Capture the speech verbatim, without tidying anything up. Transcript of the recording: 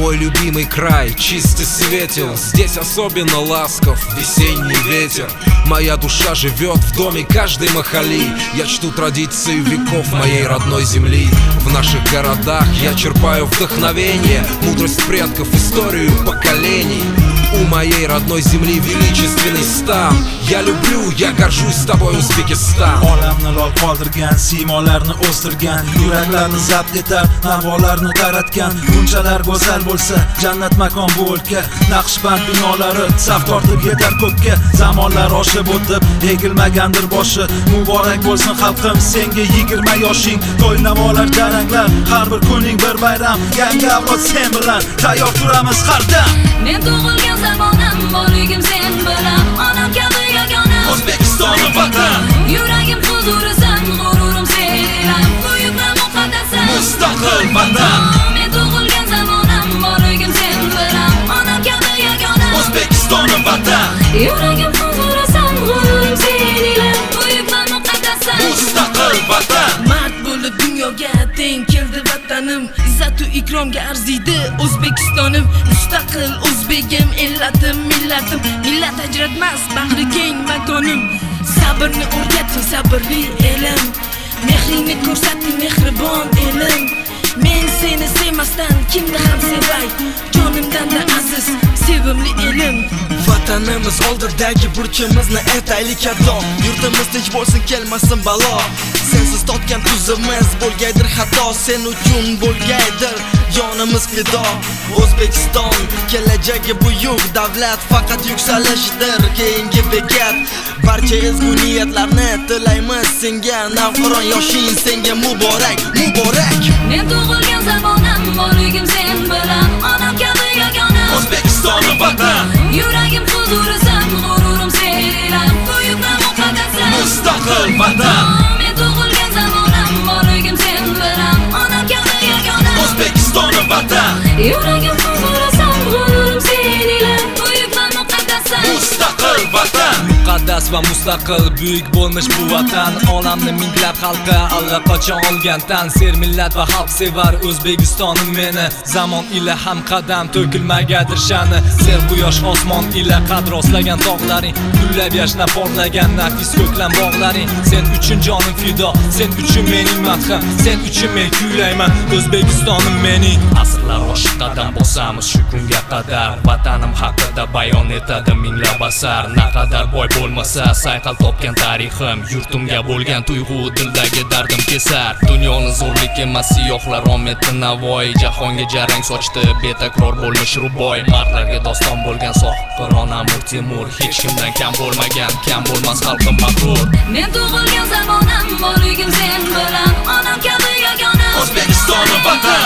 Мой любимый край чистый светел, здесь особенно ласков весенний ветер. Моя душа живет в доме каждой махали. Я чту традиции веков моей родной земли. В наших городах я черпаю вдохновение, мудрость предков, историю поколений. У моей родной земли величественный стан. Я люблю, я горжусь тобой, O'zbekiston. Olamni lol qoldirgan, siymolarni o'stirgan, yuraklarni zabt etar, navolarni taratgan. Bunchalar go'zal bo'lsa, jannat makon bu o'lka. Naqshband binolari saf tortib yetar ko'kka. Zamonlar oshib o'tib, egilmagandir boshi. Muborak bo'lsin xalqim, senga yigirma yoshing. To'y navolar, jaranglar, har bir kuning bir bayram. Yangi avlod sen bilan, tayyor turamiz har dam. Men tug'ilgan zamonam, borligim sen bilan. Onam kabi yagona O'zbekistonning vatan. Yuragim huzurisan, g'ururim sen. Buyuk va muqaddasan Mustaqil vatan. Men tug'ilgan zamonam, borligim sen bilan. Onam kabi yagona O'zbekistonning vatan. Yuragim huzurisan, g'ururim sen. Buyuk va muqaddasan Mustaqil vatan. Mard bo'lib dunyoga teng keldi vatanim. Izzatu ikromga arziydi O'zbekistonim. Mustaqil o'zbegim, ellatim, millatim. Millat ajratmas, bag'ri keng vakonim. Sabrni o'rgatding, sabrli elim. Mehringni ko'rsatding, mehribon elim. Men seni sevmasdan kimni ham sevay? Jonimdan-da aziz, sevimli elim. Vatanimiz oldidagi burchimizni aytaylik ado. Yurtimiz tinch bo'lsin, kelmasin balo. Sensiz totgan tuzimiz bo'lgaydir xato. Sen uchun bo'lgaydir jonimiz fido. O'zbekiston kelajagi buyuk davlat, faqat yuksalishdir keyingi bekat. Barcha ezgu niyatlarni tilaymiz senga, navqiron yoshing senga muborak, muborak. Men tug'ilgan zamonam, borligim sen bilan. Onam kabi yagona O'zbekistonning vatan. Yuragim huzurisan, g'ururim sen. Buyuk va muqaddasan Mustaqil vatan. Men tug'ilgan zamonam, borligim sen bilan. Onam kabi yagona O'zbekistonning vatan. Yuragim huzurisan, g'ururim sen. Buyuk va muqaddasan Mustaqil vatan. Muqaddas va mustaqil buyuk bo'lmish bu vatan. Olamni minglab xalqi allaqachon olgan tan. Ser millat va xalq sevar O'zbekistonim meni. Zamon ila ham qadam to'kilmagadir shani. Ser quyosh osmon ila qad rostlagan tog'laring. Gullab yashnab porlagan nafis ko'klam bog'laring. Sen uchun jonim fido, sen uchun mening madhim. Sen uchun men kuylayman O'zbekistonim mening. Asrlar oshiq qadam bosamiz shu kunga qadar. Vatanim haqida bayon etadi minglab asar. Naqadar boy bo'lmasa sayqal topgan tarixim. Yurtimga bo'lgan tuyg'u dildagi dardim kesar. Dunyoni zo'rlik emas siyohlar ometi Navoiy. Jahonga jarang sochdi betakror bo'lmish ruboy. Mardlarga doston bo'lgan sohibqiron Amir Temur. Hech kimdan kam bo'lmagan, kam bo'lmas xalqim mag'rur. Men tug'ilgan zamonam, borligim sen bilan. Onam kabi yagona O'zbekistonning vatan.